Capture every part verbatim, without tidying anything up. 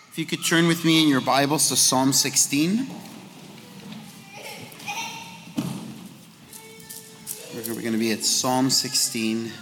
If you could turn with me in your Bibles to Psalm sixteen. We're going to be at Psalm sixteen.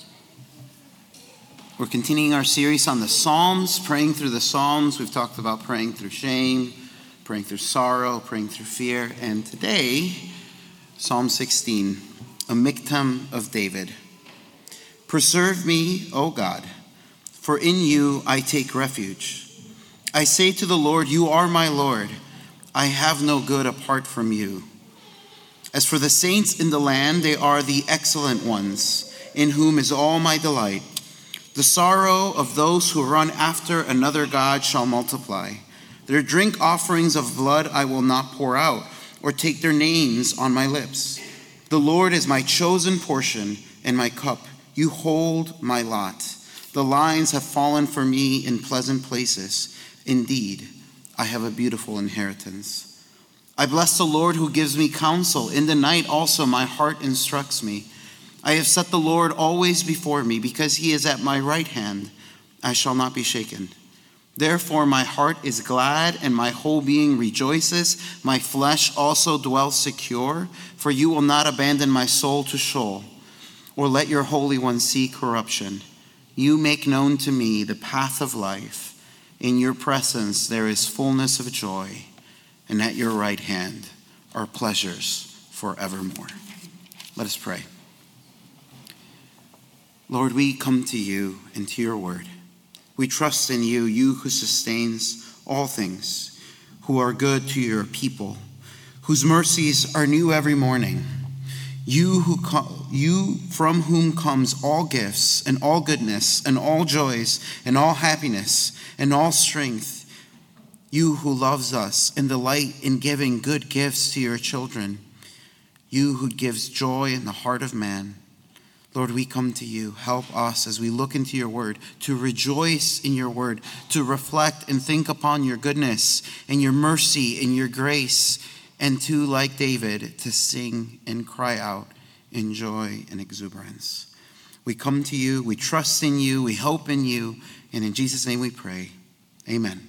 We're continuing our series on the Psalms, praying through the Psalms. We've talked about praying through shame, praying through sorrow, praying through fear. And today, Psalm sixteen, a Miktam of David. Preserve me, O God, for in you I take refuge. I say to the Lord, you are my Lord. I have no good apart from you. As for the saints in the land, they are the excellent ones, in whom is all my delight. The sorrow of those who run after another God shall multiply. Their drink offerings of blood I will not pour out, or take their names on my lips. The Lord is my chosen portion and my cup. You hold my lot. The lines have fallen for me in pleasant places. Indeed, I have a beautiful inheritance. I bless the Lord who gives me counsel. In the night also my heart instructs me. I have set the Lord always before me. Because he is at my right hand, I shall not be shaken. Therefore my heart is glad and my whole being rejoices. My flesh also dwells secure. For you will not abandon my soul to Sheol, or let your Holy One see corruption. You make known to me the path of life. In your presence there is fullness of joy, and at your right hand are pleasures forevermore. Let us pray. Lord, we come to you and to your word. We trust in you, you who sustains all things, who are good to your people, whose mercies are new every morning. You who co- you from whom comes all gifts and all goodness and all joys and all happiness and all strength. You who loves us and delight in giving good gifts to your children. You who gives joy in the heart of man. Lord, we come to you. Help us as we look into your word to rejoice in your word, to reflect and think upon your goodness and your mercy and your grace, and to, like David, to sing and cry out in joy and exuberance. We come to you, we trust in you, we hope in you, and in Jesus' name we pray. Amen.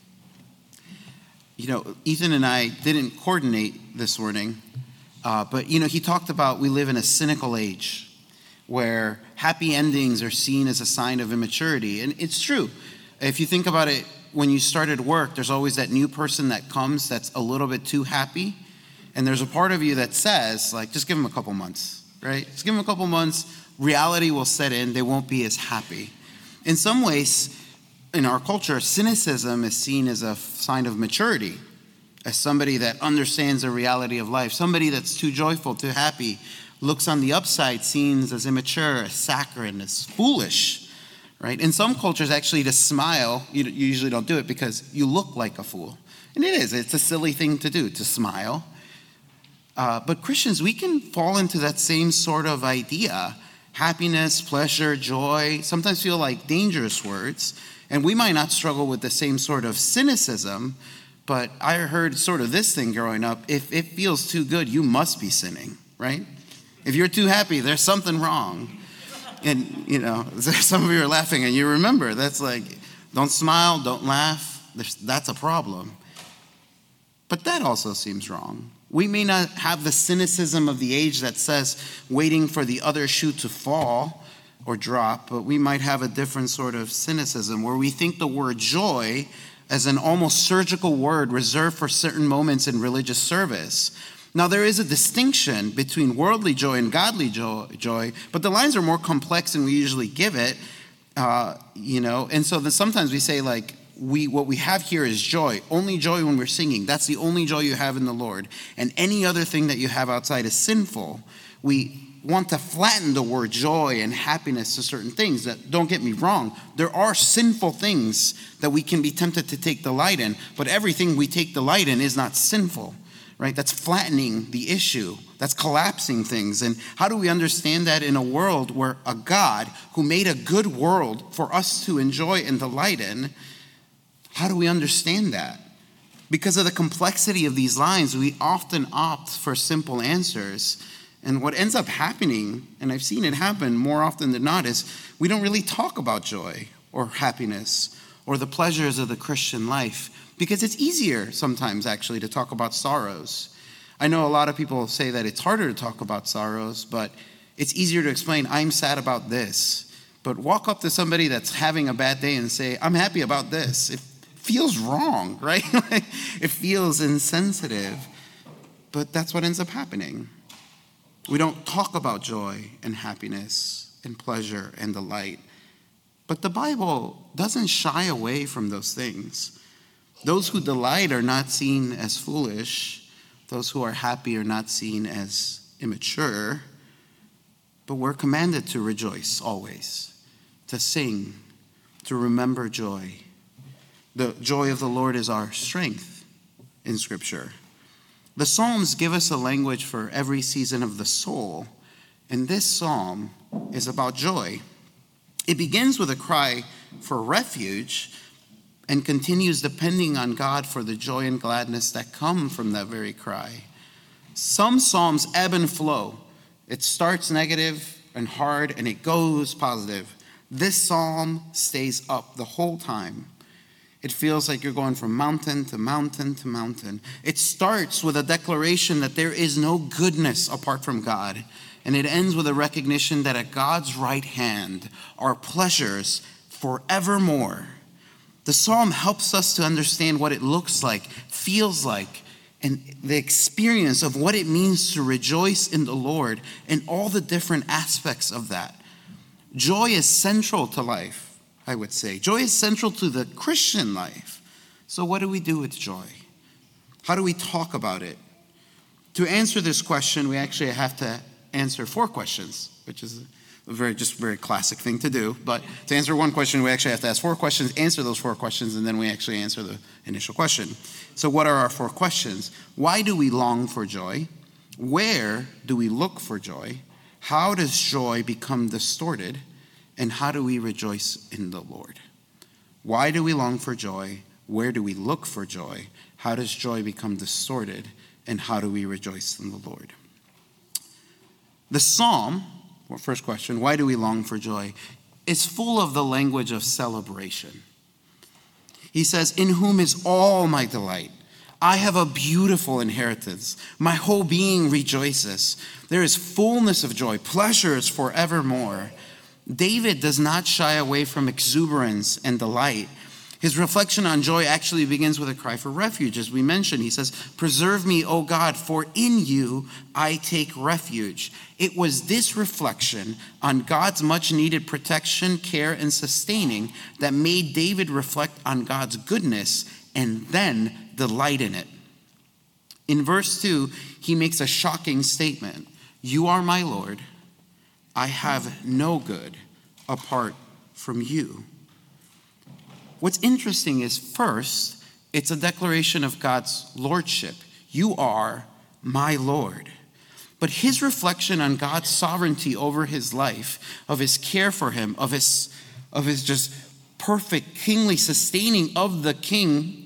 You know, Ethan and I didn't coordinate this morning, uh, but, you know, he talked about we live in a cynical age where happy endings are seen as a sign of immaturity. And it's true. If you think about it, when you started work, there's always that new person that comes that's a little bit too happy. And there's a part of you that says, like, just give them a couple months, right? Just give them a couple months. Reality will set in. They won't be as happy. In some ways, in our culture, cynicism is seen as a sign of maturity, as somebody that understands the reality of life. Somebody that's too joyful, too happy, looks on the upside, seen as immature, as saccharine, as foolish. Right? In some cultures, actually, to smile, you usually don't do it because you look like a fool. And it is. It's a silly thing to do, to smile. Uh, but Christians, we can fall into that same sort of idea. Happiness, pleasure, joy, sometimes feel like dangerous words. And we might not struggle with the same sort of cynicism, but I heard sort of this thing growing up. If it feels too good, you must be sinning, right? If you're too happy, there's something wrong. And, you know, some of you are laughing, and you remember, that's like, don't smile, don't laugh. There's, that's a problem. But that also seems wrong. We may not have the cynicism of the age that says waiting for the other shoe to fall or drop, but we might have a different sort of cynicism where we think the word joy as an almost surgical word reserved for certain moments in religious service. Now, there is a distinction between worldly joy and godly joy, joy, but the lines are more complex than we usually give it, uh, you know. And so then sometimes we say, like, we what we have here is joy, only joy when we're singing. That's the only joy you have in the Lord. And any other thing that you have outside is sinful. We want to flatten the word joy and happiness to certain things. That, don't get me wrong, there are sinful things that we can be tempted to take delight in, but everything we take delight in is not sinful. Right? That's flattening the issue. That's collapsing things. And how do we understand that in a world where a God who made a good world for us to enjoy and delight in, how do we understand that? Because of the complexity of these lines, we often opt for simple answers. And what ends up happening, and I've seen it happen more often than not, is we don't really talk about joy or happiness or the pleasures of the Christian life, because it's easier sometimes actually to talk about sorrows. I know a lot of people say that it's harder to talk about sorrows, but it's easier to explain, I'm sad about this. But walk up to somebody that's having a bad day and say, I'm happy about this. It feels wrong, right? It feels insensitive, but that's what ends up happening. We don't talk about joy and happiness and pleasure and delight. But the Bible doesn't shy away from those things. Those who delight are not seen as foolish. Those who are happy are not seen as immature. But we're commanded to rejoice always, to sing, to remember joy. The joy of the Lord is our strength in Scripture. The Psalms give us a language for every season of the soul, and this psalm is about joy. It begins with a cry for refuge and continues depending on God for the joy and gladness that come from that very cry. Some psalms ebb and flow. It starts negative and hard and it goes positive. This psalm stays up the whole time. It feels like you're going from mountain to mountain to mountain. It starts with a declaration that there is no goodness apart from God. And it ends with a recognition that at God's right hand are pleasures forevermore. The psalm helps us to understand what it looks like, feels like, and the experience of what it means to rejoice in the Lord and all the different aspects of that. Joy is central to life, I would say. Joy is central to the Christian life. So what do we do with joy? How do we talk about it? To answer this question, we actually have to answer four questions, which is a very just very classic thing to do. But to answer one question, we actually have to ask four questions, answer those four questions, and then we actually answer the initial question. So what are our four questions? Why do we long for joy? Where do we look for joy? How does joy become distorted? And how do we rejoice in the Lord? Why do we long for joy? Where do we look for joy? How does joy become distorted? And how do we rejoice in the Lord? The psalm, well, first question, why do we long for joy, is full of the language of celebration. He says, in whom is all my delight. I have a beautiful inheritance. My whole being rejoices. There is fullness of joy, pleasures forevermore. David does not shy away from exuberance and delight. His reflection on joy actually begins with a cry for refuge. As we mentioned, he says, preserve me, O God, for in you I take refuge. It was this reflection on God's much needed protection, care, and sustaining that made David reflect on God's goodness and then delight in it. In verse two, he makes a shocking statement. You are my Lord. I have no good apart from you. What's interesting is, first, it's a declaration of God's lordship. You are my Lord. But his reflection on God's sovereignty over his life, of his care for him, of his, of his just perfect kingly sustaining of the king,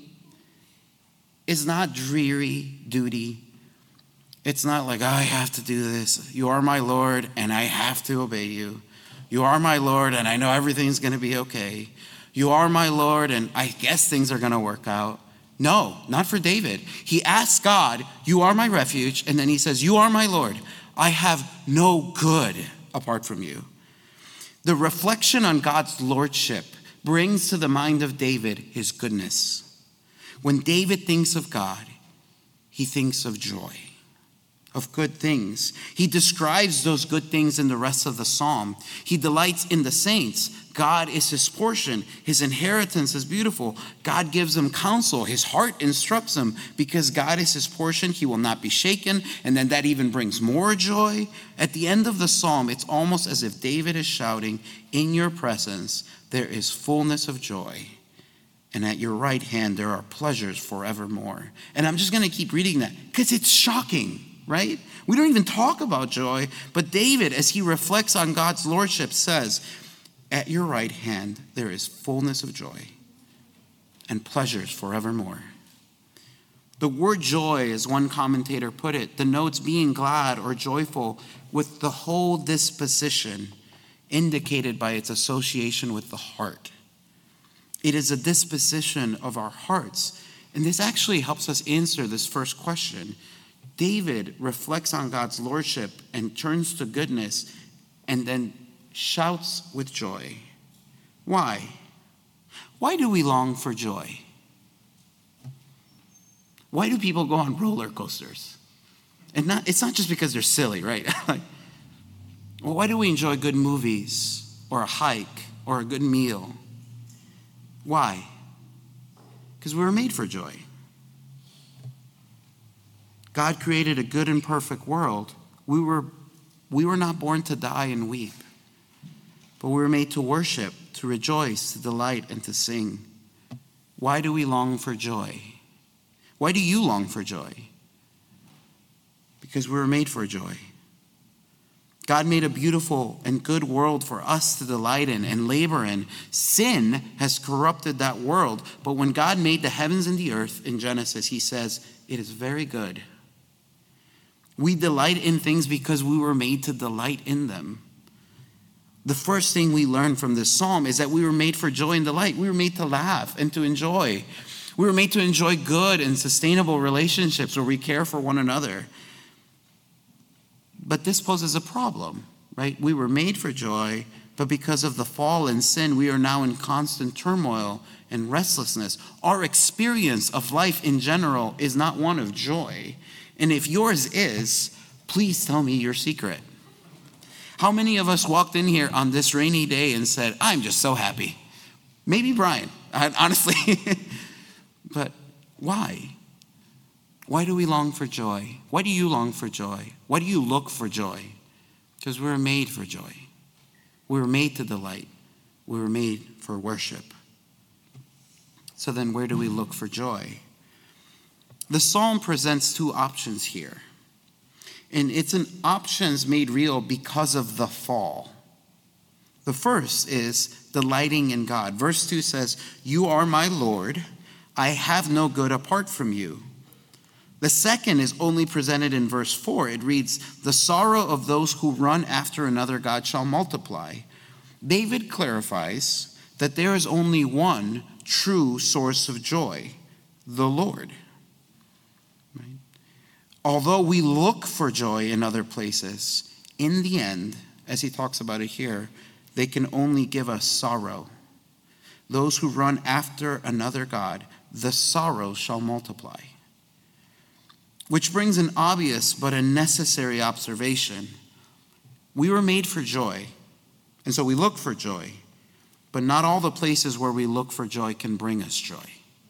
is not dreary duty. It's not like, I have to do this. You are my Lord, and I have to obey you. You are my Lord, and I know everything's going to be okay. You are my Lord, and I guess things are going to work out. No, not for David. He asks God, you are my refuge, and then he says, you are my Lord. I have no good apart from you. The reflection on God's lordship brings to the mind of David his goodness. When David thinks of God, he thinks of joy, of good things. He describes those good things in the rest of the psalm. He delights in the saints. God is his portion. His inheritance is beautiful. God gives him counsel. His heart instructs him. Because God is his portion, he will not be shaken. And then that even brings more joy. At the end of the psalm, it's almost as if David is shouting, in your presence, there is fullness of joy. And at your right hand, there are pleasures forevermore. And I'm just going to keep reading that because it's shocking, right? We don't even talk about joy. But David, as he reflects on God's lordship, says, at your right hand, there is fullness of joy and pleasures forevermore. The word joy, as one commentator put it, denotes being glad or joyful with the whole disposition, indicated by its association with the heart. It is a disposition of our hearts. And this actually helps us answer this first question. David reflects on God's lordship and turns to goodness and then shouts with joy. Why? Why do we long for joy? Why do people go on roller coasters? And not, it's not just because they're silly, right? Like, well, why do we enjoy good movies or a hike or a good meal? Why? Because we were made for joy. God created a good and perfect world. We were, we were not born to die and weep, but we were made to worship, to rejoice, to delight, and to sing. Why do we long for joy? Why do you long for joy? Because we were made for joy. God made a beautiful and good world for us to delight in and labor in. Sin has corrupted that world, but when God made the heavens and the earth in Genesis, he says, it is very good. We delight in things because we were made to delight in them. The first thing we learn from this psalm is that we were made for joy and delight. We were made to laugh and to enjoy. We were made to enjoy good and sustainable relationships where we care for one another. But this poses a problem, right? We were made for joy, but because of the fall and sin, we are now in constant turmoil and restlessness. Our experience of life in general is not one of joy. And if yours is, please tell me your secret. How many of us walked in here on this rainy day and said, I'm just so happy? Maybe Brian, honestly. But why? Why do we long for joy? Why do you long for joy? Why do you look for joy? Because we were made for joy. We were made to delight. We were made for worship. So then where do we look for joy? The psalm presents two options here. And it's an options made real because of the fall. The first is delighting in God. Verse two says, you are my Lord. I have no good apart from you. The second is only presented in verse four. It reads, the sorrow of those who run after another God shall multiply. David clarifies that there is only one true source of joy, the Lord. Right? Although we look for joy in other places, in the end, as he talks about it here, they can only give us sorrow. Those who run after another God, the sorrow shall multiply. Which brings an obvious but a necessary observation. We were made for joy, and so we look for joy, but not all the places where we look for joy can bring us joy.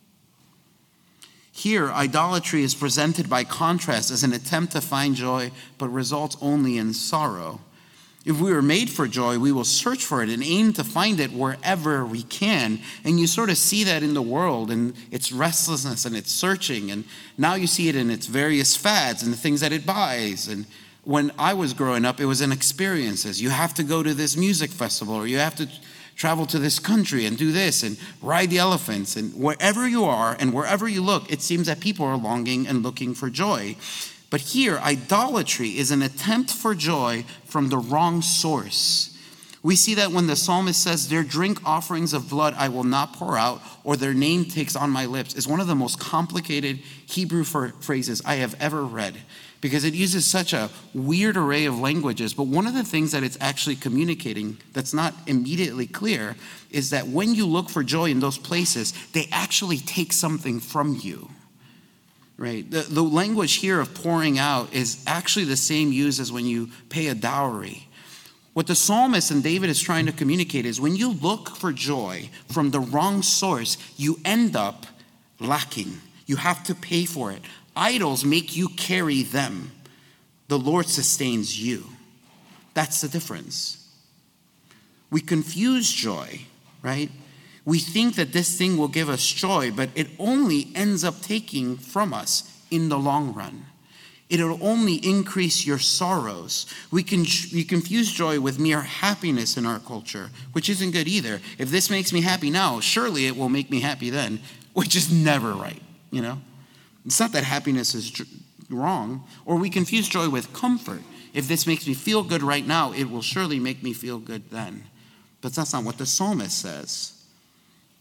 Here, idolatry is presented by contrast as an attempt to find joy, but results only in sorrow. If we were made for joy, we will search for it and aim to find it wherever we can. And you sort of see that in the world and its restlessness and its searching. And now you see it in its various fads and the things that it buys. And when I was growing up, it was in experiences. You have to go to this music festival, or you have to travel to this country and do this and ride the elephants. And wherever you are and wherever you look, it seems that people are longing and looking for joy. But here, idolatry is an attempt for joy from the wrong source. We see that when the psalmist says, their drink offerings of blood I will not pour out, or their name takes on my lips, is one of the most complicated Hebrew phrases I have ever read, because it uses such a weird array of languages. But one of the things that it's actually communicating that's not immediately clear is that when you look for joy in those places, they actually take something from you. Right. The, the language here of pouring out is actually the same used as when you pay a dowry. What the psalmist and David is trying to communicate is when you look for joy from the wrong source, you end up lacking. You have to pay for it. Idols make you carry them. The Lord sustains you. That's the difference. We confuse joy, right? We think that this thing will give us joy, but it only ends up taking from us in the long run. It'll only increase your sorrows. We can we confuse joy with mere happiness in our culture, which isn't good either. If this makes me happy now, surely it will make me happy then, which is never right, you know? It's not that happiness is wrong. Or we confuse joy with comfort. If this makes me feel good right now, it will surely make me feel good then. But that's not what the psalmist says.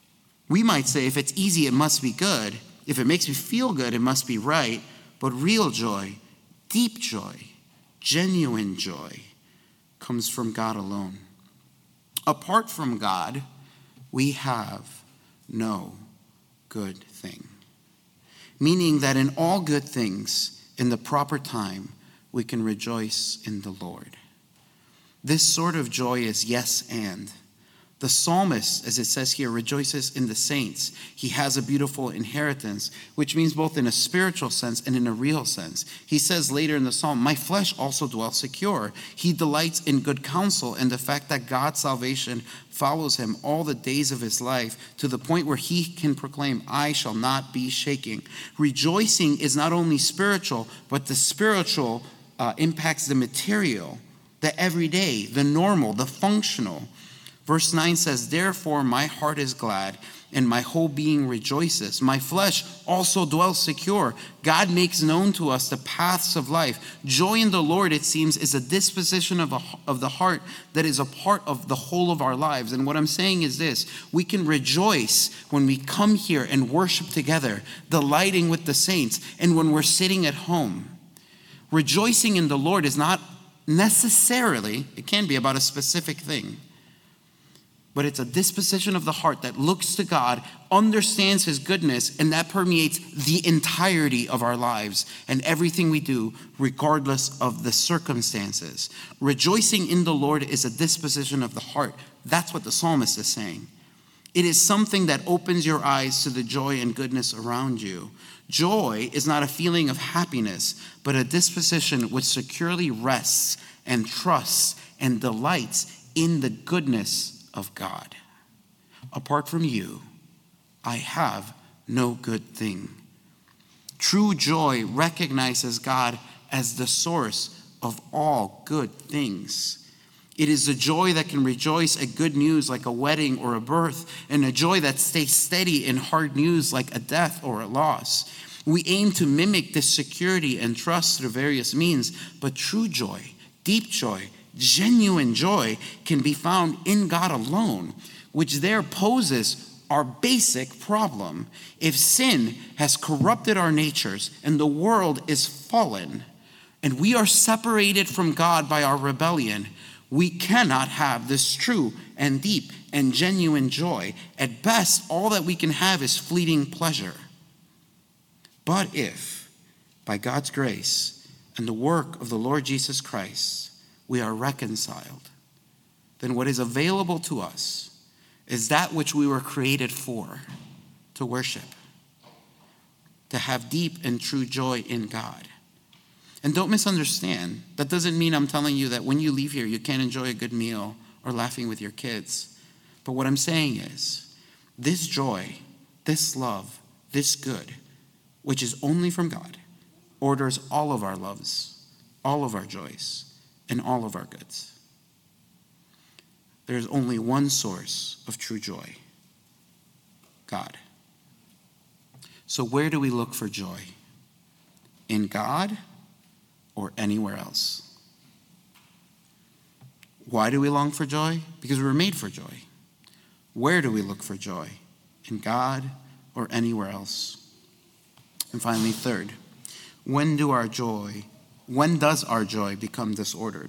We might say, if it's easy, it must be good. If it makes me feel good, it must be right. But real joy, deep joy, genuine joy comes from God alone. Apart from God, we have no good thing. Meaning that in all good things, in the proper time, we can rejoice in the Lord. This sort of joy is yes and. The psalmist, as it says here, rejoices in the saints. He has a beautiful inheritance, which means both in a spiritual sense and in a real sense. He says later in the psalm, my flesh also dwells secure. He delights in good counsel and the fact that God's salvation follows him all the days of his life to the point where he can proclaim, I shall not be shaking. Rejoicing is not only spiritual, but the spiritual uh, impacts the material, the everyday, the normal, the functional. Verse nine says, therefore my heart is glad and my whole being rejoices. My flesh also dwells secure. God makes known to us the paths of life. Joy in the Lord, it seems, is a disposition of, a, of the heart that is a part of the whole of our lives. And what I'm saying is this, we can rejoice when we come here and worship together, delighting with the saints, and when we're sitting at home. Rejoicing in the Lord is not necessarily, it can be about a specific thing, but it's a disposition of the heart that looks to God, understands his goodness, and that permeates the entirety of our lives and everything we do, regardless of the circumstances. Rejoicing in the Lord is a disposition of the heart. That's what the psalmist is saying. It is something that opens your eyes to the joy and goodness around you. Joy is not a feeling of happiness, but a disposition which securely rests and trusts and delights in the goodness of God. Apart from you, I have no good thing. True joy recognizes God as the source of all good things. It is a joy that can rejoice at good news like a wedding or a birth, and a joy that stays steady in hard news like a death or a loss. We aim to mimic this security and trust through various means, but true joy, deep joy, genuine joy can be found in God alone, which there poses our basic problem. If sin has corrupted our natures and the world is fallen, and we are separated from God by our rebellion, we cannot have this true and deep and genuine joy. At best, all that we can have is fleeting pleasure. But if, by God's grace and the work of the Lord Jesus Christ, we are reconciled, then what is available to us is that which we were created for, to worship, to have deep and true joy in God. And don't misunderstand, that doesn't mean I'm telling you that when you leave here, you can't enjoy a good meal or laughing with your kids. But what I'm saying is, this joy, this love, this good, which is only from God, orders all of our loves, all of our joys, and all of our goods. There is only one source of true joy, God. So where do we look for joy? In God or anywhere else? Why do we long for joy? Because we were made for joy. Where do we look for joy? In God or anywhere else? And finally, third, when do our joy When does our joy become disordered?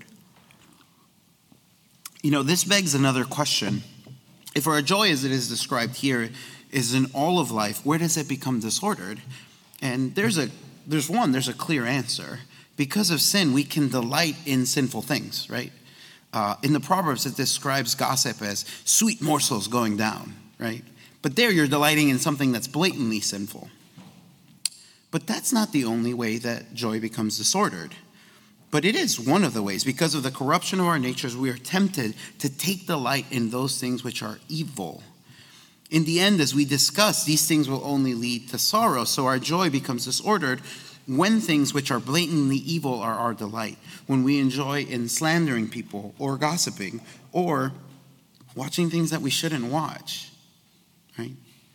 You know, this begs another question. If our joy, as it is described here, is in all of life, where does it become disordered? And there's a there's one, there's a clear answer. Because of sin, we can delight in sinful things, right? Uh, in the Proverbs, it describes gossip as sweet morsels going down, right? But there you're delighting in something that's blatantly sinful. But that's not the only way that joy becomes disordered. But it is one of the ways. Because of the corruption of our natures, we are tempted to take delight in those things which are evil. In the end, as we discuss, these things will only lead to sorrow. So our joy becomes disordered when things which are blatantly evil are our delight. When we enjoy in slandering people or gossiping or watching things that we shouldn't watch, right?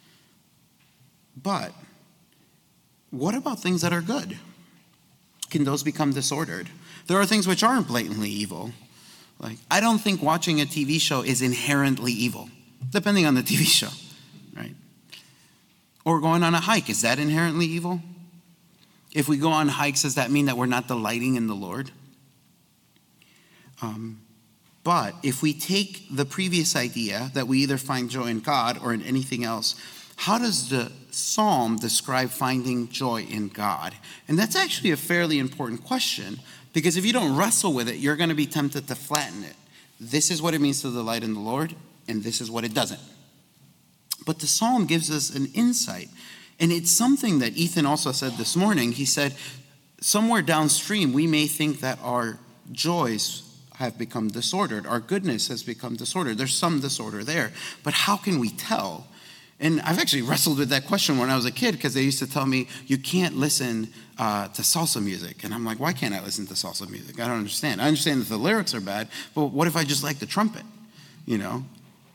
But what about things that are good? Can those become disordered? There are things which aren't blatantly evil. Like, I don't think watching a T V show is inherently evil, depending on the T V show, right? Or going on a hike, is that inherently evil? If we go on hikes, does that mean that we're not delighting in the Lord? Um, but if we take the previous idea that we either find joy in God or in anything else, how does the psalm describe finding joy in God? And that's actually a fairly important question, because if you don't wrestle with it, you're going to be tempted to flatten it. This is what it means to delight in the Lord, and this is what it doesn't. But the psalm gives us an insight. And it's something that Ethan also said this morning. He said, somewhere downstream, we may think that our joys have become disordered. Our goodness has become disordered. There's some disorder there. But how can we tell? And I've actually wrestled with that question when I was a kid, because they used to tell me, you can't listen uh, to salsa music. And I'm like, why can't I listen to salsa music? I don't understand. I understand that the lyrics are bad, but what if I just like the trumpet? You know?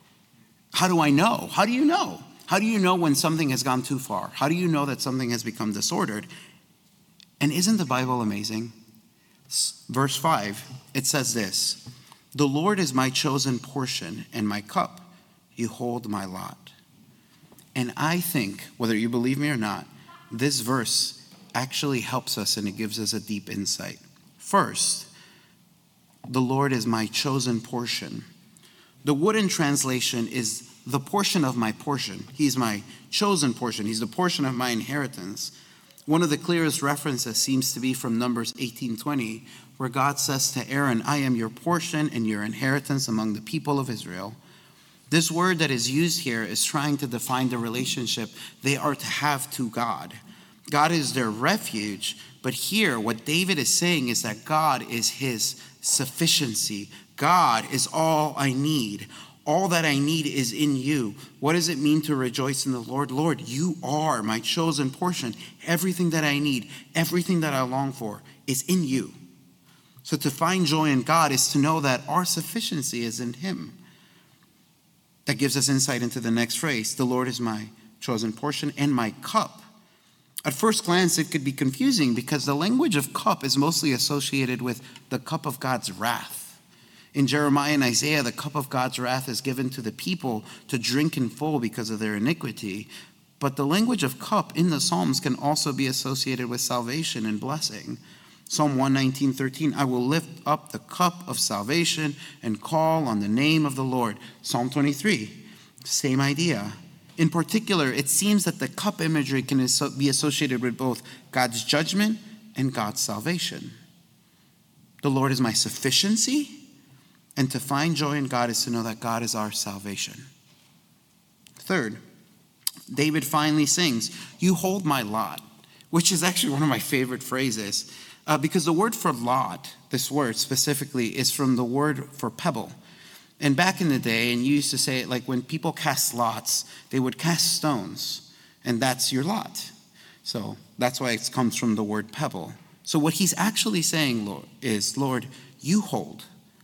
How do I know? How do you know? How do you know when something has gone too far? How do you know that something has become disordered? And isn't the Bible amazing? Verse five, it says this, the Lord is my chosen portion and my cup. You hold my lot. And I think, whether you believe me or not, this verse actually helps us and it gives us a deep insight. First, the Lord is my chosen portion. The wooden translation is the portion of my portion. He's my chosen portion. He's the portion of my inheritance. One of the clearest references seems to be from Numbers eighteen twenty, where God says to Aaron, I am your portion and your inheritance among the people of Israel. This word that is used here is trying to define the relationship they are to have to God. God is their refuge, but here what David is saying is that God is his sufficiency. God is all I need. All that I need is in you. What does it mean to rejoice in the Lord? Lord, you are my chosen portion. Everything that I need, everything that I long for is in you. So to find joy in God is to know that our sufficiency is in him. That gives us insight into the next phrase. The Lord is my chosen portion and my cup. At first glance, it could be confusing because the language of cup is mostly associated with the cup of God's wrath. In Jeremiah and Isaiah, the cup of God's wrath is given to the people to drink in full because of their iniquity. But the language of cup in the Psalms can also be associated with salvation and blessing. Psalm one nineteen, thirteen, I will lift up the cup of salvation and call on the name of the Lord. Psalm twenty-three, same idea. In particular, it seems that the cup imagery can be associated with both God's judgment and God's salvation. The Lord is my sufficiency, and to find joy in God is to know that God is our salvation. Third, David finally sings, you hold my lot, which is actually one of my favorite phrases, uh, because the word for lot, this word specifically, is from the word for pebble. And back in the day, and you used to say it like when people cast lots, they would cast stones, and that's your lot. So that's why it comes from the word pebble. So what he's actually saying, Lord, is, Lord, you hold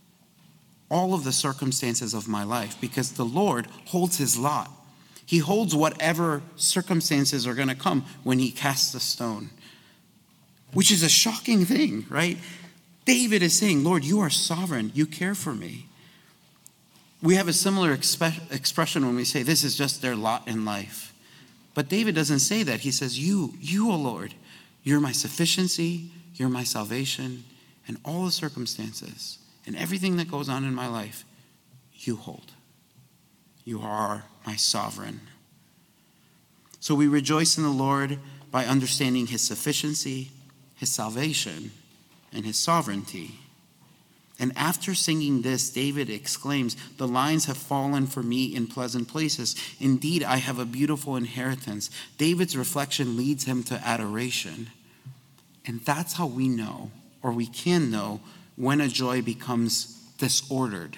all of the circumstances of my life, because the Lord holds his lot. He holds whatever circumstances are going to come when he casts a stone, which is a shocking thing, right? David is saying, Lord, you are sovereign. You care for me. We have a similar expe- expression when we say this is just their lot in life. But David doesn't say that. He says, you, you, O Lord, you're my sufficiency, you're my salvation, and all the circumstances and everything that goes on in my life, you hold. You are my sovereign. So we rejoice in the Lord by understanding his sufficiency, his salvation, and his sovereignty. And after singing this, David exclaims, the lines have fallen for me in pleasant places. Indeed, I have a beautiful inheritance. David's reflection leads him to adoration. And that's how we know, or we can know, when a joy becomes disordered.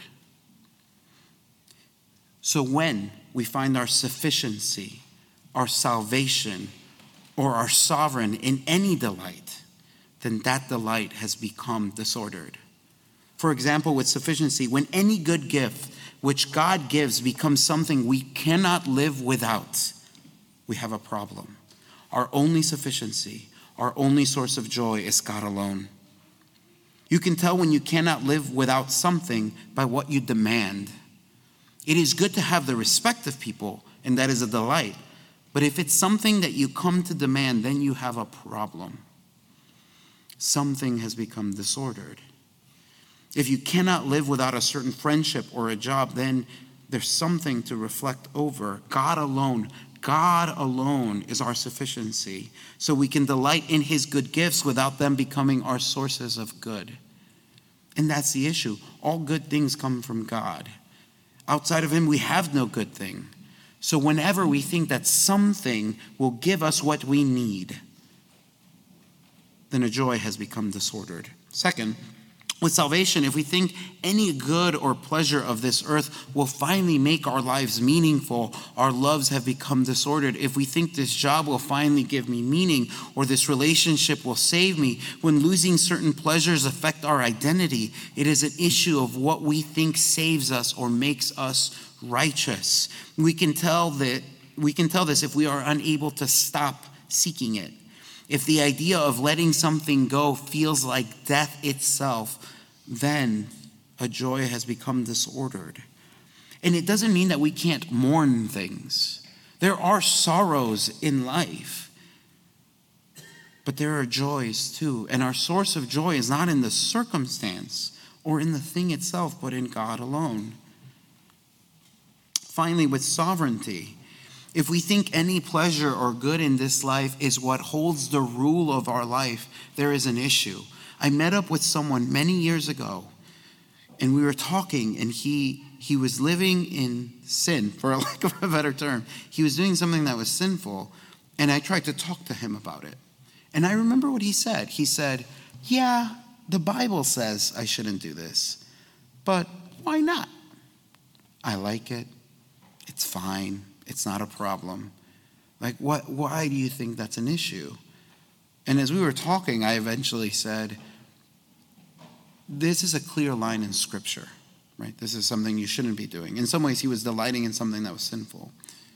So when we find our sufficiency, our salvation, or our sovereign in any delight, then that delight has become disordered. For example, with sufficiency, when any good gift which God gives becomes something we cannot live without, we have a problem. Our only sufficiency, our only source of joy is God alone. You can tell when you cannot live without something by what you demand. It is good to have the respect of people, and that is a delight. But if it's something that you come to demand, then you have a problem. Something has become disordered. If you cannot live without a certain friendship or a job, then there's something to reflect over. God alone, God alone is our sufficiency, so we can delight in his good gifts without them becoming our sources of good. And that's the issue. All good things come from God. Outside of him, we have no good thing. So whenever we think that something will give us what we need, then a joy has become disordered. Second, with salvation, if we think any good or pleasure of this earth will finally make our lives meaningful, our loves have become disordered. If we think this job will finally give me meaning, or this relationship will save me, when losing certain pleasures affect our identity, it is an issue of what we think saves us or makes us righteous. We can tell that we can tell this if we are unable to stop seeking it. If the idea of letting something go feels like death itself, then a joy has become disordered. And it doesn't mean that we can't mourn things. There are sorrows in life, but there are joys too. And our source of joy is not in the circumstance or in the thing itself, but in God alone. Finally, with sovereignty, if we think any pleasure or good in this life is what holds the rule of our life, there is an issue. I met up with someone many years ago, and we were talking, and he he was living in sin, for lack of a better term. He was doing something that was sinful, and I tried to talk to him about it. And I remember what he said. He said, yeah, the Bible says I shouldn't do this, but why not? I like it. It's fine. It's not a problem. Like, what? Why do you think that's an issue? And as we were talking, I eventually said, this is a clear line in Scripture, right? This is something you shouldn't be doing. In some ways, he was delighting in something that was sinful.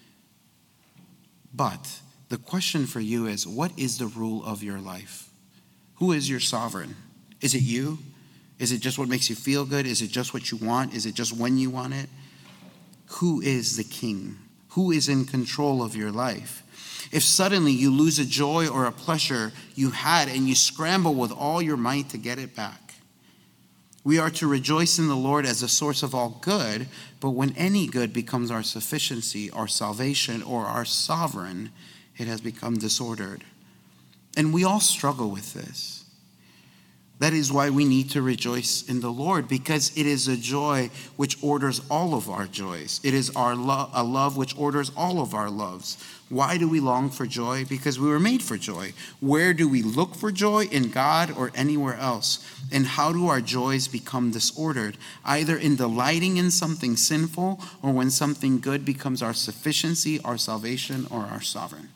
But the question for you is, what is the rule of your life? Who is your sovereign? Is it you? Is it just what makes you feel good? Is it just what you want? Is it just when you want it? Who is the king? Who is in control of your life? If suddenly you lose a joy or a pleasure you had and you scramble with all your might to get it back. We are to rejoice in the Lord as a source of all good, but when any good becomes our sufficiency, our salvation, or our sovereign, it has become disordered. And we all struggle with this. That is why we need to rejoice in the Lord, because it is a joy which orders all of our joys. It is our lo- a love which orders all of our loves. Why do we long for joy? Because we were made for joy. Where do we look for joy? In God or anywhere else? And how do our joys become disordered? Either in delighting in something sinful, or when something good becomes our sufficiency, our salvation, or our sovereign.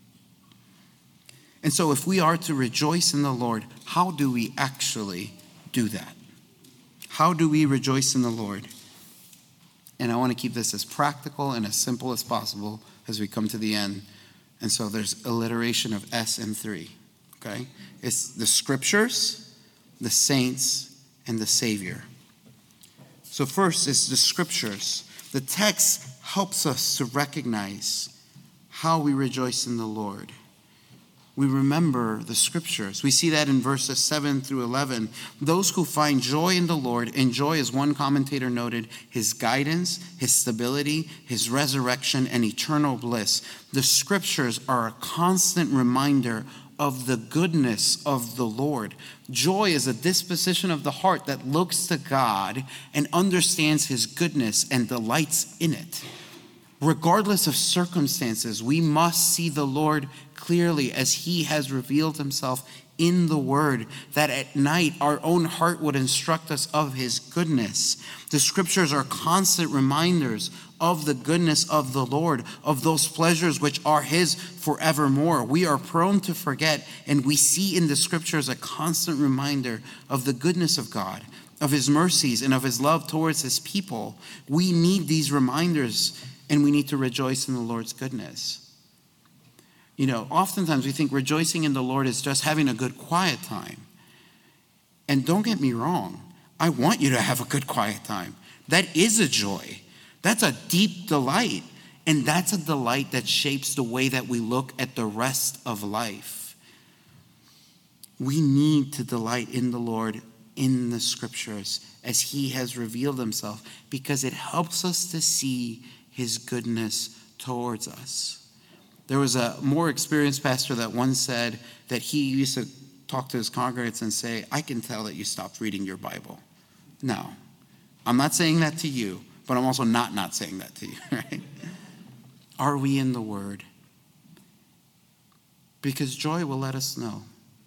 And so if we are to rejoice in the Lord, how do we actually do that? How do we rejoice in the Lord? And I want to keep this as practical and as simple as possible as we come to the end. And so there's alliteration of S and three, okay? It's the Scriptures, the saints, and the Savior. So first is the Scriptures. The text helps us to recognize how we rejoice in the Lord. We remember the Scriptures. We see that in verses seven through eleven. Those who find joy in the Lord enjoy, as one commentator noted, his guidance, his stability, his resurrection, and eternal bliss. The Scriptures are a constant reminder of the goodness of the Lord. Joy is a disposition of the heart that looks to God and understands his goodness and delights in it. Regardless of circumstances, we must see the Lord clearly as he has revealed himself in the Word, that at night our own heart would instruct us of his goodness. The Scriptures are constant reminders of the goodness of the Lord, of those pleasures which are his forevermore. We are prone to forget, and we see in the Scriptures a constant reminder of the goodness of God, of his mercies, and of his love towards his people. We need these reminders, and we need to rejoice in the Lord's goodness. You know, oftentimes we think rejoicing in the Lord is just having a good quiet time. And don't get me wrong, I want you to have a good quiet time. That is a joy. That's a deep delight. And that's a delight that shapes the way that we look at the rest of life. We need to delight in the Lord in the scriptures as he has revealed himself, because it helps us to see his goodness towards us. There was a more experienced pastor that once said that he used to talk to his congregants and say, I can tell that you stopped reading your Bible. No, I'm not saying that to you, but I'm also not not saying that to you, right? Are we in the Word? Because joy will let us know.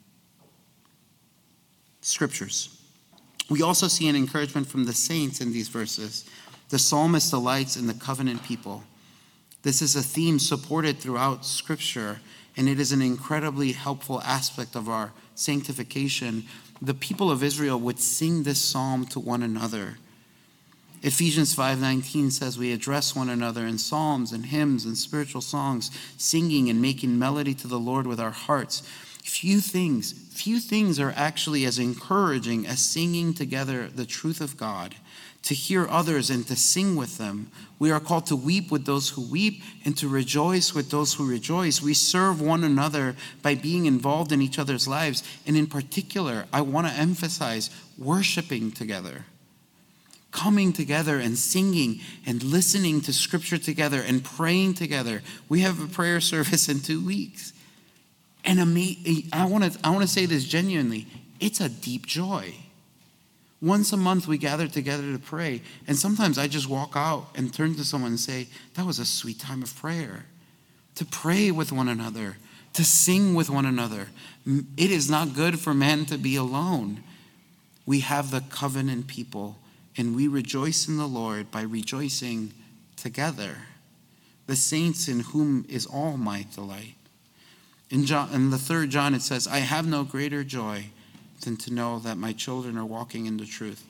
Scriptures. We also see an encouragement from the saints in these verses. The psalmist delights in the covenant people. This is a theme supported throughout Scripture, and it is an incredibly helpful aspect of our sanctification. The people of Israel would sing this psalm to one another. Ephesians five nineteen says we address one another in psalms and hymns and spiritual songs, singing and making melody to the Lord with our hearts. Few things, few things are actually as encouraging as singing together the truth of God, to hear others and to sing with them. We are called to weep with those who weep and to rejoice with those who rejoice. We serve one another by being involved in each other's lives. And in particular, I want to emphasize worshiping together. Coming together and singing and listening to Scripture together and praying together. We have a prayer service in two weeks. And I want to I want to say this genuinely. It's a deep joy. Once a month we gather together to pray. And sometimes I just walk out and turn to someone and say, that was a sweet time of prayer. To pray with one another. To sing with one another. It is not good for man to be alone. We have the covenant people. And we rejoice in the Lord by rejoicing together. The saints in whom is all my delight. In, John, in the third John it says, I have no greater joy than to know that my children are walking in the truth.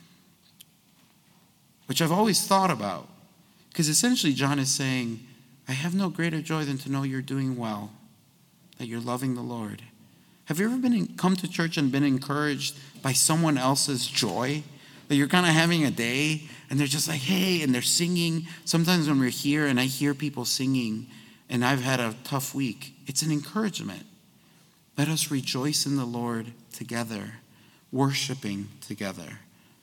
Which I've always thought about. Because essentially John is saying, I have no greater joy than to know you're doing well. That you're loving the Lord. Have you ever been in, come to church and been encouraged by someone else's joy? That you're kind of having a day and they're just like, hey, and they're singing. Sometimes when we're here and I hear people singing and I've had a tough week, it's an encouragement. Let us rejoice in the Lord together, worshiping together.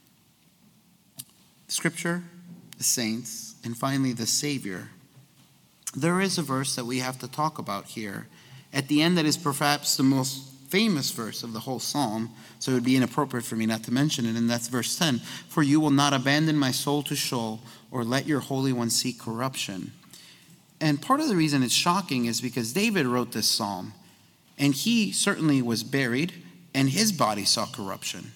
Scripture, the saints, and finally the Savior. There is a verse that we have to talk about here. At the end, that is perhaps the most famous verse of the whole psalm, so it would be inappropriate for me not to mention it, and that's verse ten. For you will not abandon my soul to Sheol, or let your Holy One see corruption. And part of the reason it's shocking is because David wrote this psalm, and he certainly was buried, and his body saw corruption.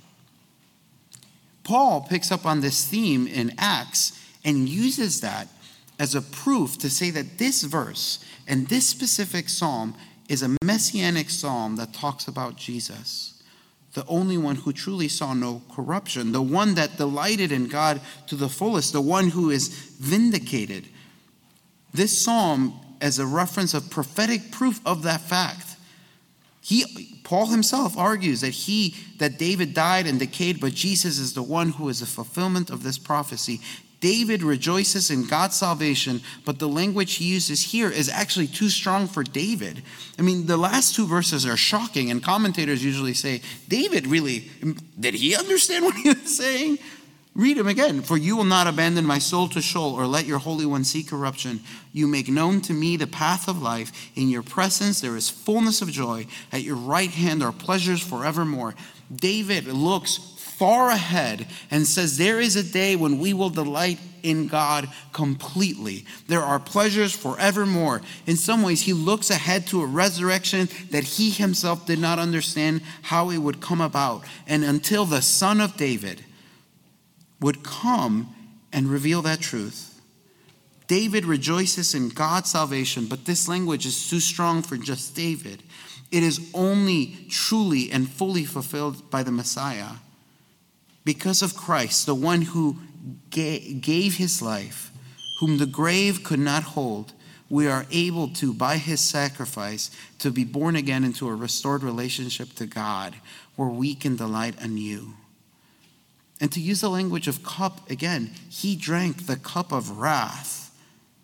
Paul picks up on this theme in Acts and uses that as a proof to say that this verse and this specific psalm is a messianic psalm that talks about Jesus, the only one who truly saw no corruption, the one that delighted in God to the fullest, the one who is vindicated. This psalm is a reference of prophetic proof of that fact. He, Paul himself argues that he, that David died and decayed, but Jesus is the one who is the fulfillment of this prophecy. David rejoices in God's salvation, but the language he uses here is actually too strong for David. I mean, the last two verses are shocking, and commentators usually say, David really, did he understand what he was saying? Read him again. For you will not abandon my soul to Sheol, or let your Holy One see corruption. You make known to me the path of life. In your presence there is fullness of joy. At your right hand are pleasures forevermore. David looks far ahead and says there is a day when we will delight in God completely. There are pleasures forevermore. In some ways, he looks ahead to a resurrection that he himself did not understand how it would come about. And until the Son of David would come and reveal that truth. David rejoices in God's salvation, but this language is too strong for just David. It is only truly and fully fulfilled by the Messiah. Because of Christ, the one who gave his life, whom the grave could not hold, we are able to, by his sacrifice, to be born again into a restored relationship to God, where we can delight anew. And to use the language of cup again, he drank the cup of wrath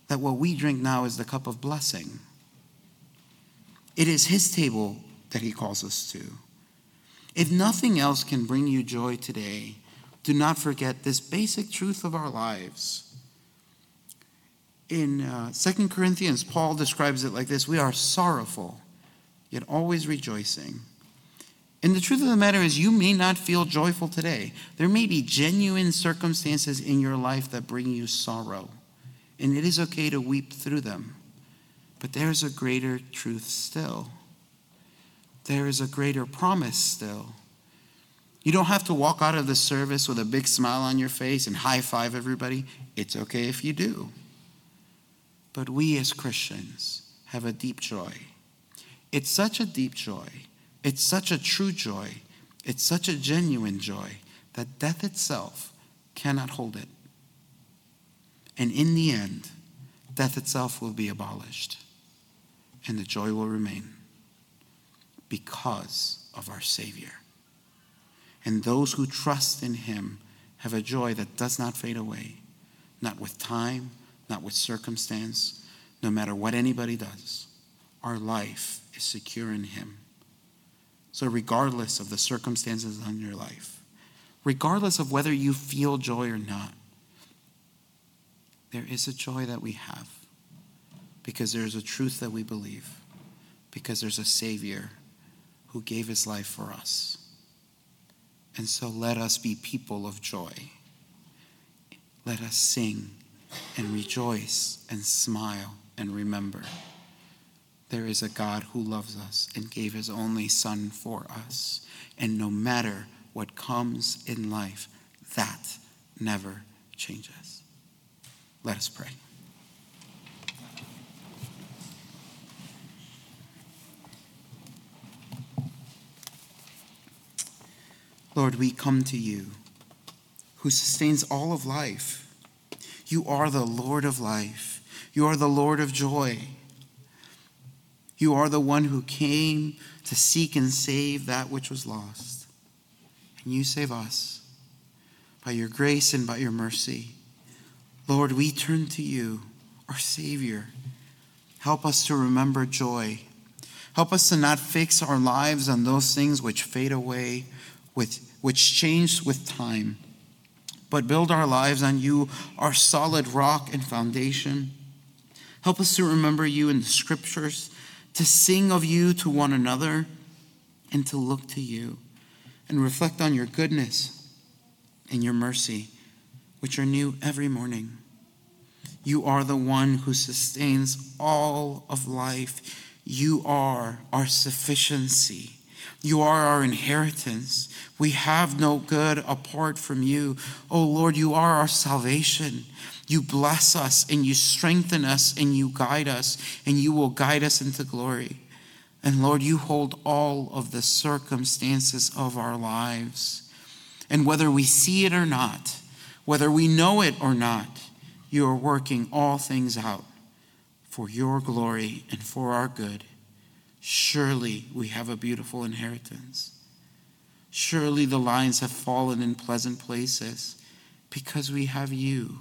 that what we drink now is the cup of blessing. It is his table that he calls us to. If nothing else can bring you joy today, do not forget this basic truth of our lives. In uh, Second Corinthians, Paul describes it like this: we are sorrowful, yet always rejoicing. And the truth of the matter is, you may not feel joyful today. There may be genuine circumstances in your life that bring you sorrow, and it is okay to weep through them. But there's a greater truth still. There is a greater promise still. You don't have to walk out of the service with a big smile on your face and high five everybody. It's okay if you do. But we as Christians have a deep joy. It's such a deep joy. It's such a true joy. It's such a genuine joy that death itself cannot hold it. And in the end, death itself will be abolished, and the joy will remain because of our Savior. And those who trust in him have a joy that does not fade away, not with time, not with circumstance, no matter what anybody does. Our life is secure in him. So regardless of the circumstances in your life, regardless of whether you feel joy or not, there is a joy that we have because there's a truth that we believe, because there's a Savior who gave his life for us. And so let us be people of joy. Let us sing and rejoice and smile and remember there is a God who loves us and gave his only Son for us. And no matter what comes in life, that never changes. Let us pray. Lord, we come to you, who sustains all of life. You are the Lord of life. You are the Lord of joy. You are the one who came to seek and save that which was lost. And you save us by your grace and by your mercy. Lord, we turn to you, our Savior. Help us to remember joy. Help us to not fix our lives on those things which fade away, with, which change with time, but build our lives on you, our solid rock and foundation. Help us to remember you in the scriptures, to sing of you to one another, and to look to you and reflect on your goodness and your mercy, which are new every morning. You are the one who sustains all of life. You are our sufficiency. You are our inheritance. We have no good apart from you. Oh Lord, you are our salvation. You bless us and you strengthen us and you guide us and you will guide us into glory. And Lord, you hold all of the circumstances of our lives. And whether we see it or not, whether we know it or not, you are working all things out for your glory and for our good. Surely we have a beautiful inheritance. Surely the lines have fallen in pleasant places because we have you.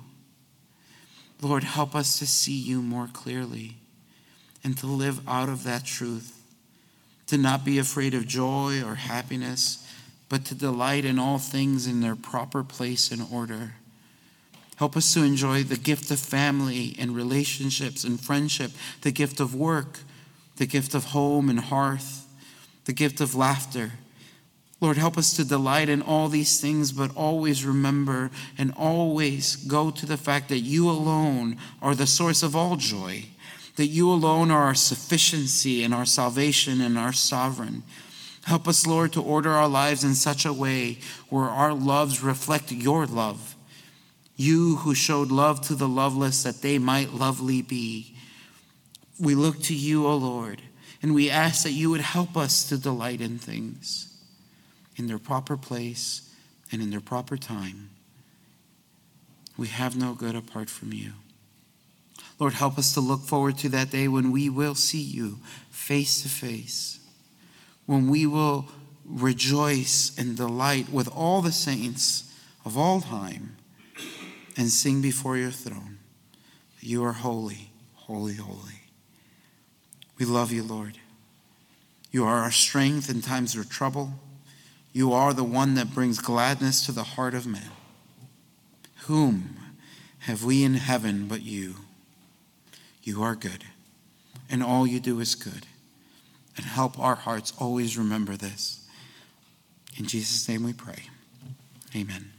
Lord, help us to see you more clearly and to live out of that truth, to not be afraid of joy or happiness, but to delight in all things in their proper place and order. Help us to enjoy the gift of family and relationships and friendship, the gift of work, the gift of home and hearth, the gift of laughter. Lord, help us to delight in all these things, but always remember and always go to the fact that you alone are the source of all joy, that you alone are our sufficiency and our salvation and our sovereign. Help us, Lord, to order our lives in such a way where our loves reflect your love. You who showed love to the loveless that they might lovely be. We look to you, O Lord, and we ask that you would help us to delight in things in their proper place and in their proper time. We have no good apart from you. Lord, help us to look forward to that day when we will see you face to face, when we will rejoice and delight with all the saints of all time and sing before your throne. you are holy, holy, holy. We love you, Lord. You are our strength in times of trouble. You are the one that brings gladness to the heart of man. Whom have we in heaven but you? You are good, and all you do is good. And help our hearts always remember this. In Jesus' name we pray. Amen.